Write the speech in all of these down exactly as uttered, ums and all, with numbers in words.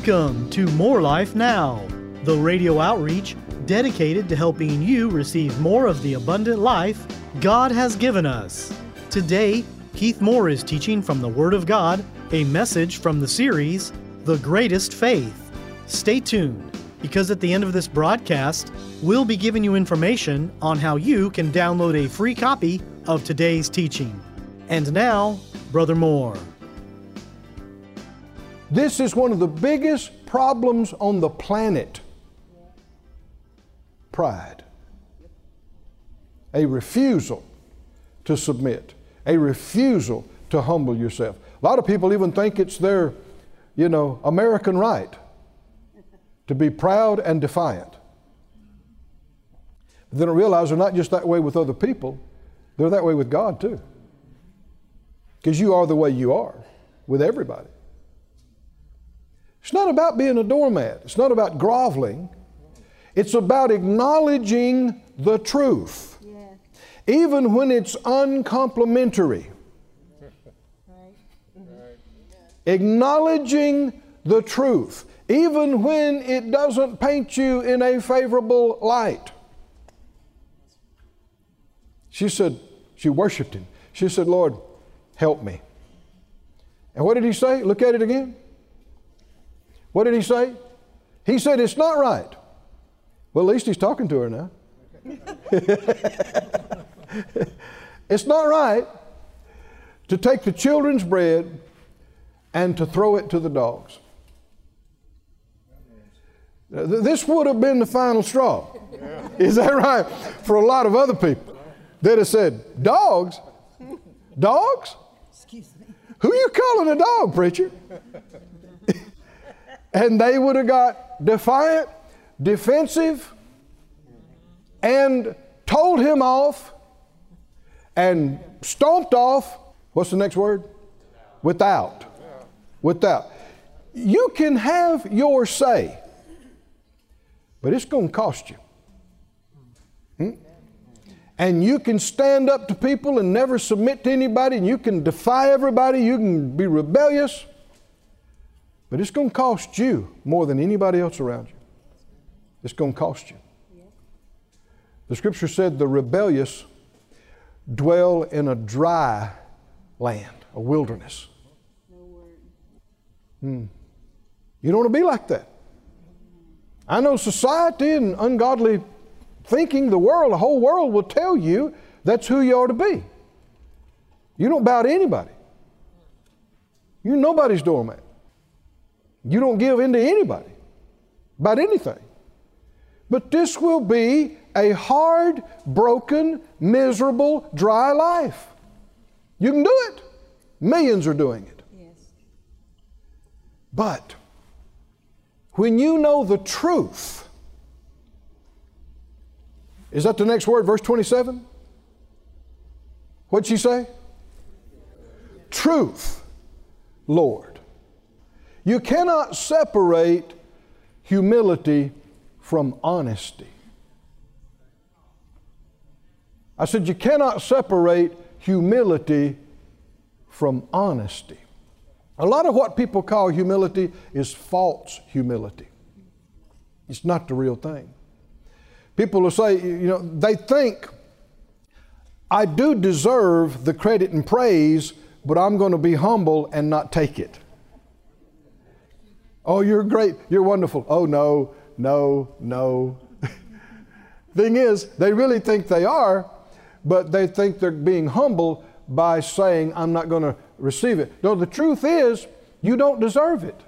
Welcome to More Life Now, the radio outreach dedicated to helping you receive more of the abundant life God has given us. Today, Keith Moore is teaching from the Word of God, a message from the series, The Greatest Faith. Stay tuned, because at the end of this broadcast, we'll be giving you information on how you can download a free copy of today's teaching. And now, Brother Moore. This is one of the biggest problems on the planet. Pride. A refusal to submit. A refusal to humble yourself. A lot of people even think it's their, you know, American right to be proud and defiant. But they don't realize they're not just that way with other people, they're that way with God too. Because you are the way you are with everybody. It's not about being a doormat. It's not about groveling. It's about acknowledging the truth, yeah. Even when it's uncomplimentary. Right. Right. Acknowledging the truth, even when it doesn't paint you in a favorable light. She said, she worshiped him. She said, Lord, help me. And what did he say? Look at it again. What did he say? He said, it's not right. Well, at least he's talking to her now. It's not right to take the children's bread and to throw it to the dogs. This would have been the final straw. Is that right? For a lot of other people. They'd have said, dogs? Dogs? Excuse me. Who you calling a dog, preacher? And they would have got defiant, defensive, and told him off and stomped off. What's the next word? Without. Without. You can have your say, but it's going to cost you. Hmm? And you can stand up to people and never submit to anybody, and you can defy everybody, you can be rebellious, but it's going to cost you more than anybody else around you. It's going to cost you. The scripture said the rebellious dwell in a dry land, a wilderness. Hmm. You don't want to be like that. I know society and ungodly thinking, the world, the whole world will tell you that's who you ought to be. You don't bow to anybody. You're nobody's doormat. You don't give in to anybody about anything. But this will be a hard, broken, miserable, dry life. You can do it. Millions are doing it. Yes. But when you know the truth, is that the next word, verse twenty-seven? What'd she say? Truth, Lord. You cannot separate humility from honesty. I said you cannot separate humility from honesty. A lot of what people call humility is false humility. It's not the real thing. People will say, you know, they think, I do deserve the credit and praise, but I'm going to be humble and not take it. Oh, you're great. You're wonderful. Oh, no, no, no. Thing is, they really think they are, but they think they're being humble by saying, I'm not going to receive it. No, the truth is, you don't deserve it.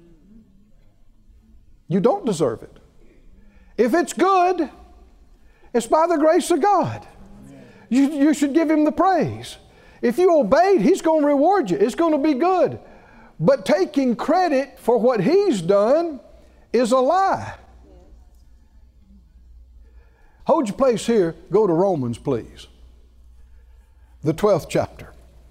You don't deserve it. If it's good, it's by the grace of God. You, you should give Him the praise. If you obeyed, He's going to reward you. It's going to be good. But taking credit for what He's done is a lie. Hold your place here. Go to Romans, please. The twelfth chapter.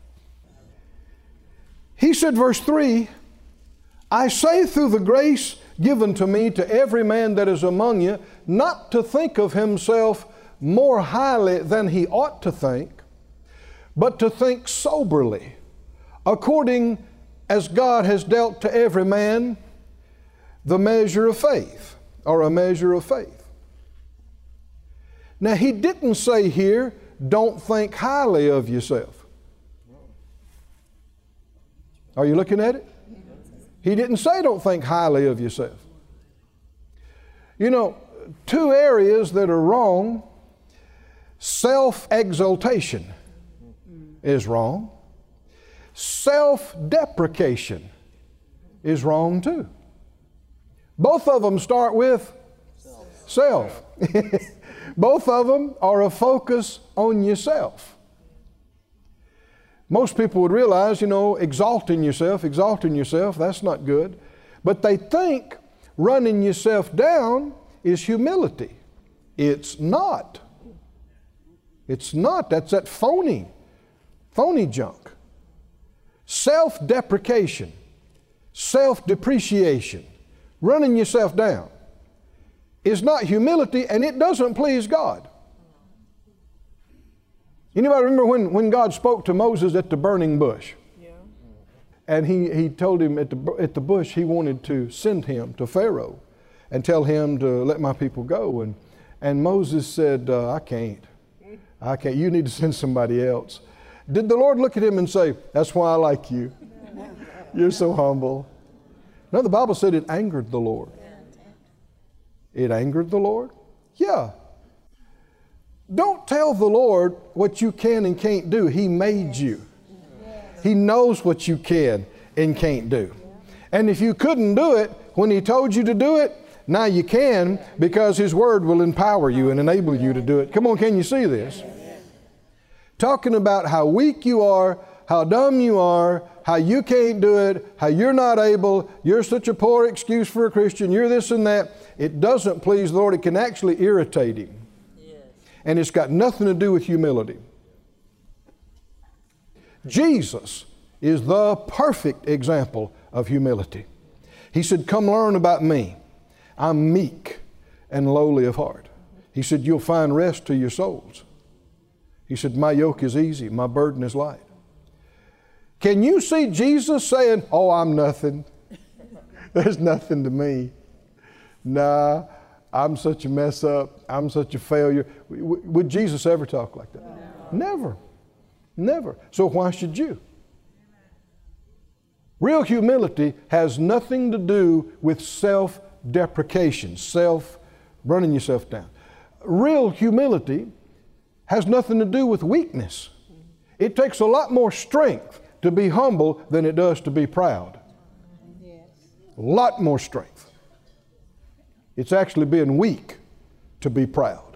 He said, verse three, I say through the grace given to me to every man that is among you, not to think of himself more highly than he ought to think, but to think soberly, according as God has dealt to every man the measure of faith, or a measure of faith. Now, he didn't say here, don't think highly of yourself. Are you looking at it? He didn't say don't think highly of yourself. You know, two areas that are wrong, self-exaltation is wrong. Self-deprecation is wrong too. Both of them start with self. Both of them are a focus on yourself. Most people would realize, you know, exalting yourself, exalting yourself, that's not good. But they think running yourself down is humility. It's not. It's not. That's that phony, phony junk. Self-deprecation, self-depreciation, running yourself down is not humility, and it doesn't please God. Anybody remember when, when God spoke to Moses at the burning bush? Yeah. And he, he told him at the, at the bush he wanted to send him to Pharaoh and tell him to let my people go. And, and Moses said, uh, I can't. I can't. You need to send somebody else. Did the Lord look at him and say, that's why I like you. You're so humble. No, the Bible said it angered the Lord. It angered the Lord? Yeah. Don't tell the Lord what you can and can't do. He made you. He knows what you can and can't do. And if you couldn't do it when He told you to do it, now you can, because His Word will empower you and enable you to do it. Come on, can you see this? Talking about how weak you are, how dumb you are, how you can't do it, how you're not able, you're such a poor excuse for a Christian, you're this and that. It doesn't please the Lord. It can actually irritate Him. Yes. And it's got nothing to do with humility. Jesus is the perfect example of humility. He said, come learn about me. I'm meek and lowly of heart. He said, you'll find rest to your souls. He said, my yoke is easy, my burden is light. Can you see Jesus saying, oh, I'm nothing. There's nothing to me. Nah, I'm such a mess up. I'm such a failure. Would Jesus ever talk like that? No. Never. Never. So why should you? Real humility has nothing to do with self-deprecation, self, running yourself down. Real humility has nothing to do with weakness. It takes a lot more strength to be humble than it does to be proud. Yes. A lot more strength. It's actually being weak to be proud.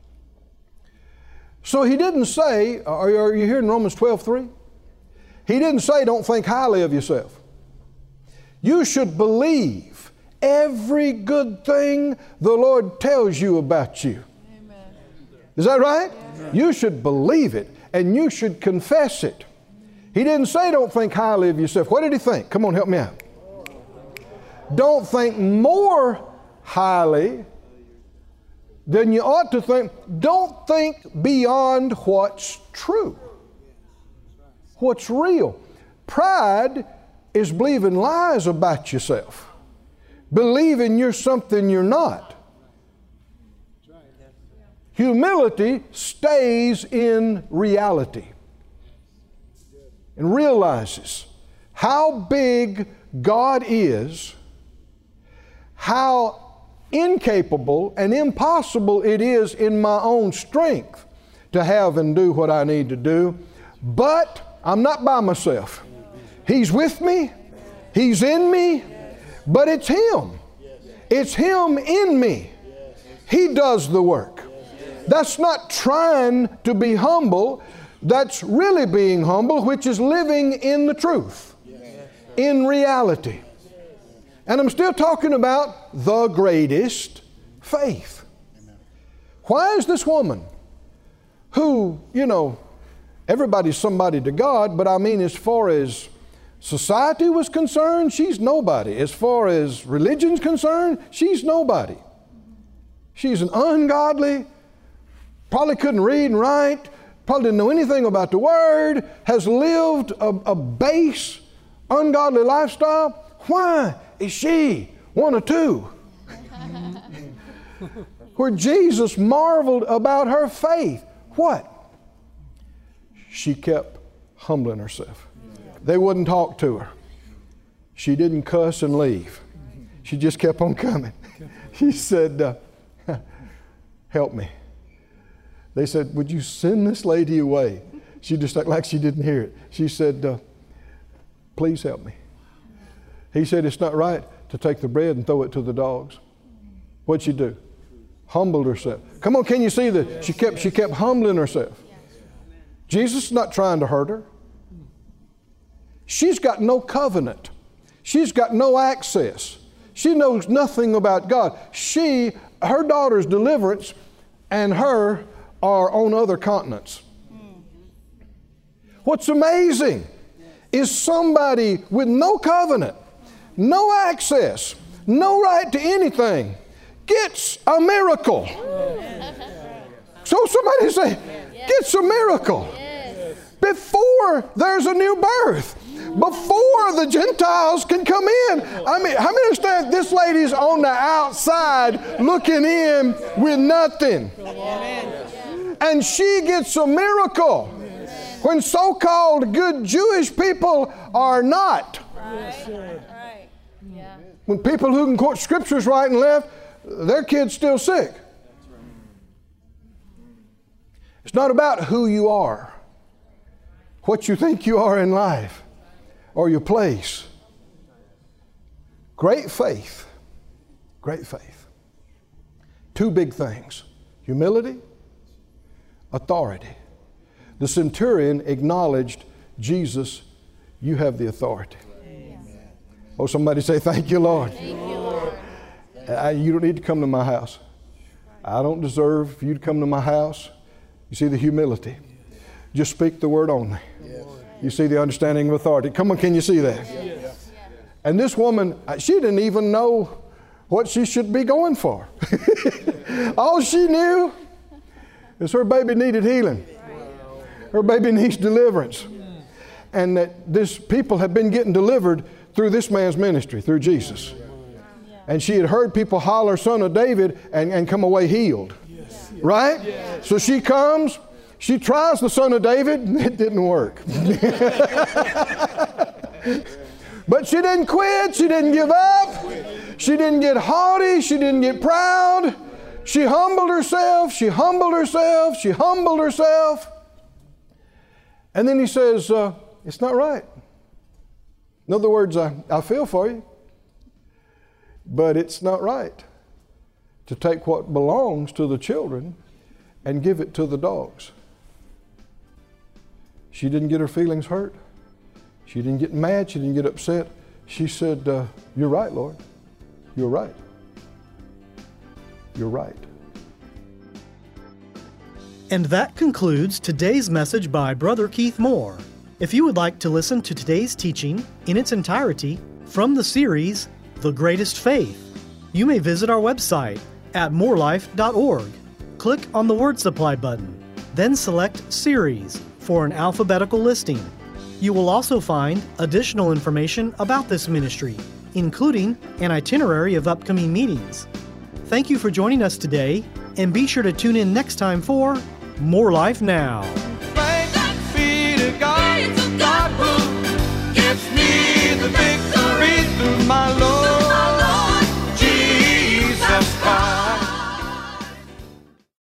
So He didn't say, are you hearing Romans twelve three? He didn't say don't think highly of yourself. You should believe every good thing the Lord tells you about you. Amen. Is that right? Yeah. You should believe it and you should confess it. He didn't say don't think highly of yourself. What did He think? Come on, help me out. Don't think more highly than you ought to think. Don't think beyond what's true, what's real. Pride is believing lies about yourself, believing you're something you're not. Humility stays in reality and realizes how big God is, how incapable and impossible it is in my own strength to have and do what I need to do. But I'm not by myself. He's with me. He's in me. But it's Him. It's Him in me. He does the work. That's not trying to be humble. That's really being humble, which is living in the truth, in reality. And I'm still talking about the greatest faith. Why is this woman who, you know, everybody's somebody to God, but I mean as far as society was concerned, she's nobody. As far as religion's concerned, she's nobody. She's an ungodly, probably couldn't read and write, probably didn't know anything about the Word, has lived a, a base, ungodly lifestyle. Why is she one or two. Where Jesus marveled about her faith. What? She kept humbling herself. They wouldn't talk to her. She didn't cuss and leave. She just kept on coming. She said, uh, help me. They said, would you send this lady away? She just acted like she didn't hear it. She said, uh, please help me. He said, it's not right to take the bread and throw it to the dogs. What'd she do? Humbled herself. Come on, can you see that? She kept, she kept humbling herself. Jesus is not trying to hurt her. She's got no covenant. She's got no access. She knows nothing about God. She, her daughter's deliverance and her are on other continents. What's amazing is somebody with no covenant, no access, no right to anything, gets a miracle. So somebody say, gets a miracle. Before there's a new birth. Before the Gentiles can come in. I mean, how many understand this lady's on the outside looking in with nothing? And she gets a miracle when so-called good Jewish people are not. When people who can quote scriptures right and left, their kid's still sick. It's not about who you are, what you think you are in life, or your place. Great faith, great faith. Two big things, humility, authority. The centurion acknowledged, Jesus, you have the authority. Oh, somebody say, thank you, Lord. Thank you, Lord. I, you don't need to come to my house. I don't deserve you to come to my house. You see the humility. Just speak the word only. You see the understanding of authority. Come on, can you see that? Yes. And this woman, she didn't even know what she should be going for. All she knew is her baby needed healing. Her baby needs deliverance. And that this people have been getting delivered through this man's ministry, through Jesus. And she had heard people holler, Son of David, and, and come away healed. Right? So she comes. She tries the Son of David, and it didn't work. But she didn't quit. She didn't give up. She didn't get haughty. She didn't get proud. She humbled herself. She humbled herself. She humbled herself. And then he says, uh, it's not right. In other words, I, I feel for you, but it's not right to take what belongs to the children and give it to the dogs. She didn't get her feelings hurt. She didn't get mad. She didn't get upset. She said, uh, you're right, Lord. You're right. You're right. And that concludes today's message by Brother Keith Moore. If you would like to listen to today's teaching in its entirety from the series, The Greatest Faith, you may visit our website at more life dot org. Click on the Word Supply button, then select Series for an alphabetical listing. You will also find additional information about this ministry, including an itinerary of upcoming meetings. Thank you for joining us today, and be sure to tune in next time for More Life Now.